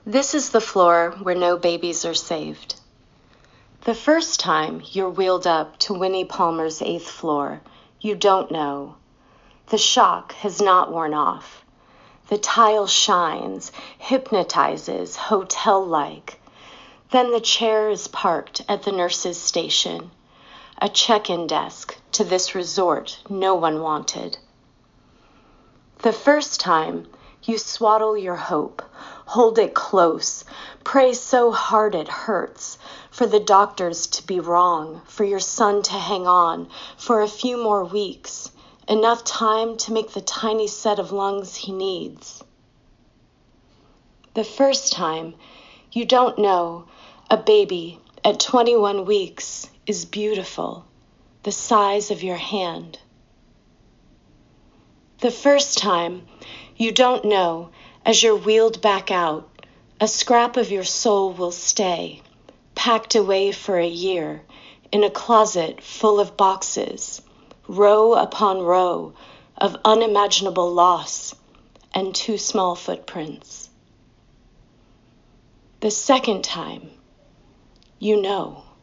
This is the floor where no babies are saved. The first time you're wheeled up to Winnie Palmer's 8th floor, you don't know. The shock has not worn off. The tile shines, hypnotizes, hotel-like. Then the chair is parked at the nurse's station, a check-in desk to this resort no one wanted. The first time, you swaddle your hope, hold it close, pray so hard it hurts, for the doctors to be wrong, for your son to hang on for a few more weeks, enough time to make the tiny set of lungs he needs. The first time, you don't know, a baby at 21 weeks is beautiful, the size of your hand. The first time, you don't know, as you're wheeled back out, a scrap of your soul will stay, packed away for a year, in a closet full of boxes, row upon row of unimaginable loss and too small footprints. The second time, you know.